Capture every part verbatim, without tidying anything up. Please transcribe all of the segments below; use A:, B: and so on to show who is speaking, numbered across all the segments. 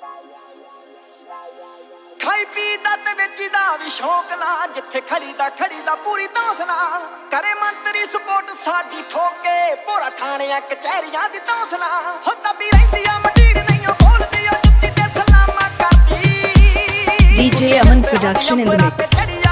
A: ਖਾਈ ਪੀ ਦਾ ਤੇ ਵੇਚੀ ਦਾ ਵੀ ਸ਼ੌਕ ਨਾ, ਜਿੱਥੇ ਖੜੀ ਦਾ ਖੜੀ ਦਾ ਪੂਰੀ ਤੌਂਸਲਾ ਕਰੇ ਮੰਤਰੀ ਸਪੋਰਟ ਸਾਡੀ ਠੋਕੇ, ਭੋਰਾ ਥਾਣਿਆਂ ਕਚਹਿਰੀਆਂ ਦੀ ਤੌਂਸਲਾ ਹੋ ਦੱਬੀ ਰਹਿੰਦੀ ਆ ਮੰਡੀਰ ਨਹੀਂ ਉਹ ਬੋਲਦੀ ਉਹ ਜੁੱਤੀ ਤੇ ਸਲਾਮਾਂ ਕਰਦੀ।
B: D J Aman production in the mix.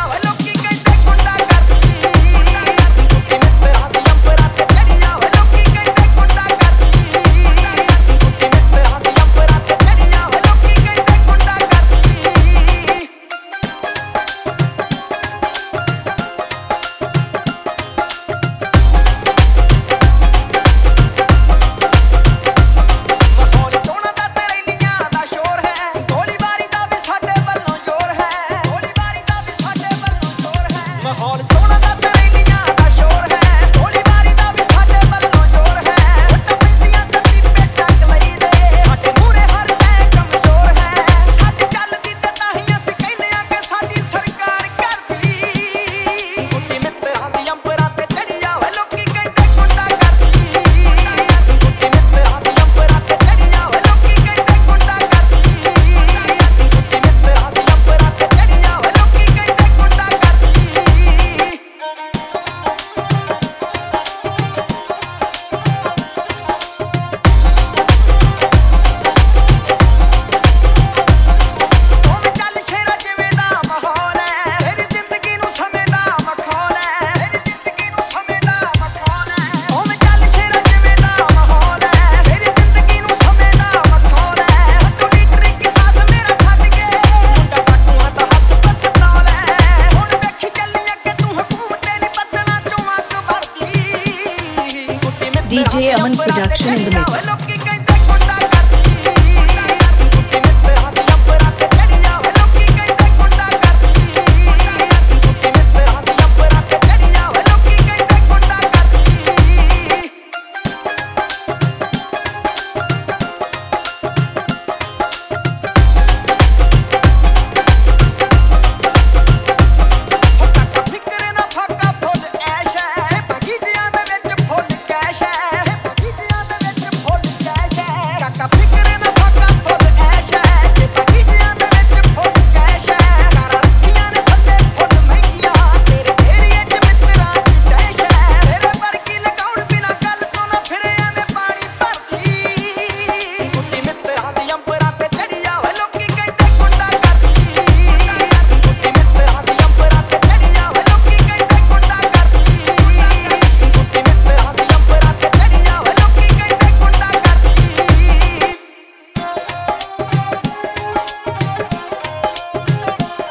B: D J Aman production in the mix.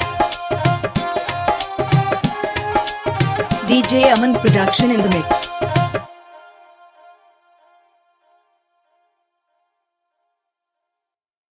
B: D J Aman production in the mix.